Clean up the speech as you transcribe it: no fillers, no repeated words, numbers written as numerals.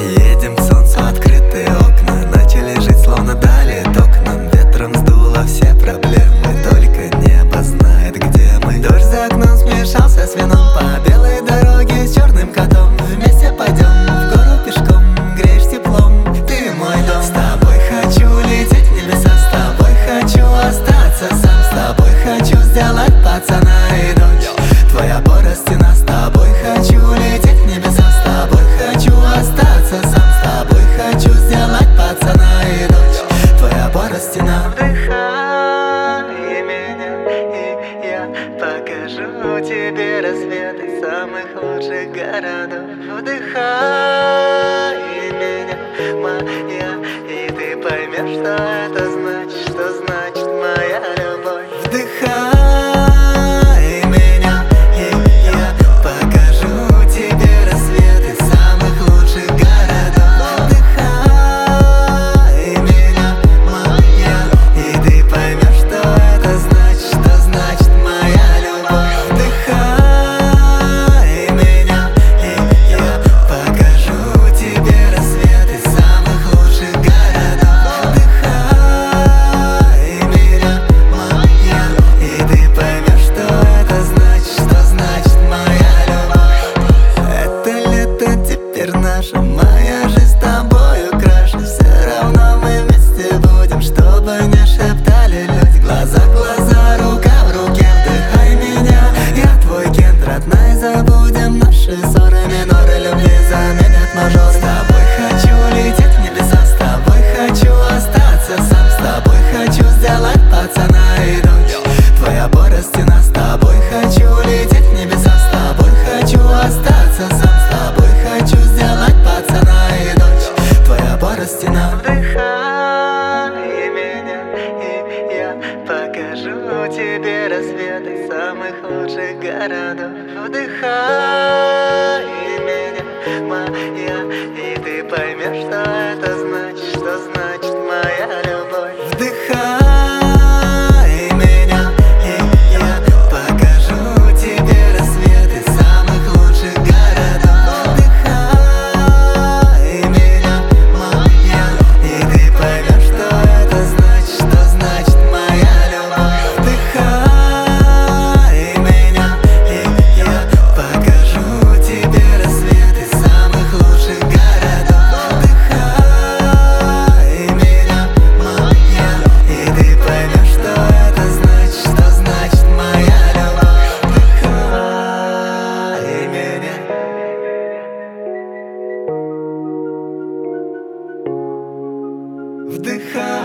Едем к солнцу, открытые окна начали жить, словно дали ток нам. Ветром сдуло все проблемы, только небо знает, где мы. Дождь за окном смешался с вином, по белой дороге с черным котом. Вместе пойдем в гору пешком, греешь теплом, ты мой дом. С тобой хочу лететь в небеса, с тобой хочу остаться сам, с тобой хочу сделать пацана и дочь. Твоя опора стена, с тобой хочу лететь в небеса, с тобой хочу остаться сам, с тобой хочу сделать пацана и дочь. Твоя опора стена. Вдыхай меня, и я покажу тебе рассветы самых лучших городов. Вдыхай меня, моя, и ты поймешь, что это значит, что значит моя любовь. Вдыхай меня, и я покажу тебе рассветы самых лучших городов. Вдыхай меня, моя, и ты поймешь, что это значит моя любовь. Вдыхай меня, и я покажу тебе рассветы самых лучших городов. Вдыхай меня, моя, и ты поймешь, что это значит моя любовь. Это лето теперь наше, моя жизнь с тобою краше. Все равно мы вместе будем, чтобы не шептали люди. Глаза в глаза, рука в руке. Вдыхай меня, я твой кент, родная, забудем наши ссоры. Миноры любви заменят мажор. С тобой хочу лететь в небеса, с тобой хочу остаться сам, с тобой хочу сделать пацана и дочь. Твоя опора стена, с тобой хочу лететь в небеса, с тобой хочу остаться сам, с тобой хочу сделать пацана и дочь. Твоя опора стена. Вдыхай меня, и я покажу тебе рассветы самых лучших городов. Вдыхай меня, моя, и ты поймешь, что это значит моя любовь. Вдыхай меня, и я покажу тебе рассветы самых лучших городов. Вдыхай меня, моя, и ты поймешь, что это значит моя любовь. Вдыхай меня, и я покажу тебе рассветы самых лучших городов. Вдыхай меня, моя, и ты поймешь, что это значит моя любовь. Вдыхай меня. Вдыхай.